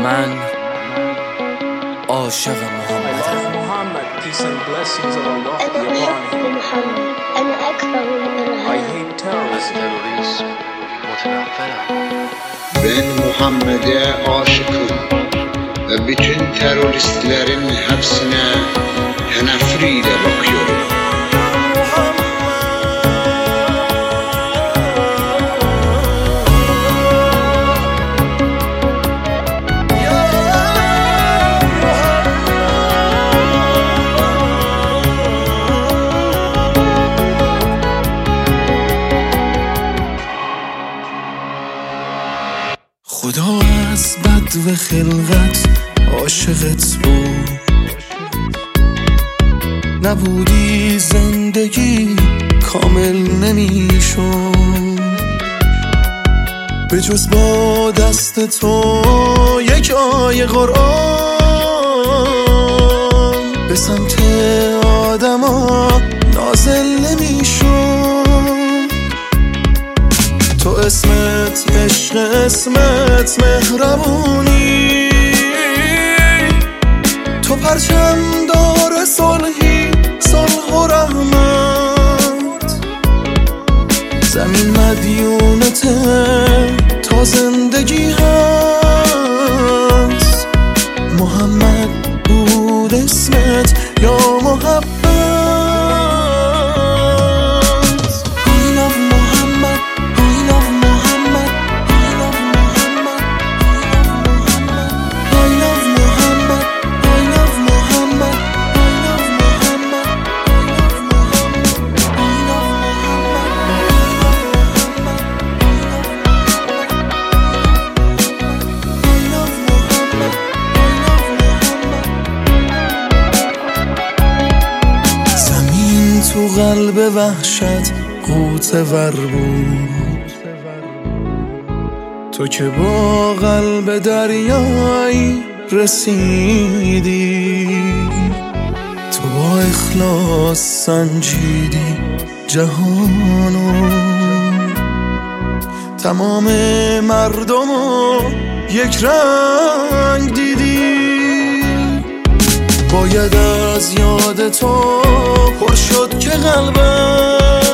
من عاشق محمدم. أنا أكثر من الهوى. Ben Muhammed'e aşıkım ve bütün teröristlerin hepsine teneffür ile bakıyorum. خدا از بد و خلقت عاشقت بود، نبودی زندگی کامل نمیشد به جز با دست تو یک آیه قرآن به سمت آدما نازل نمیشد. تو اسمت عشق، اسمت مهربونی، تو پرچم دار صلحی، صلح و رحمت. زمین مدیونته تا زندگی هست. محمد بود اسمت یا محبت. تو قلب وحشت غوطه ور بود، تو که با قلب دریایی رسیدی. تو با اخلاص سنجیدی جهانو، تمام مردمو یک رنگ دیدی. باید از یاد تو پر شد که قلبم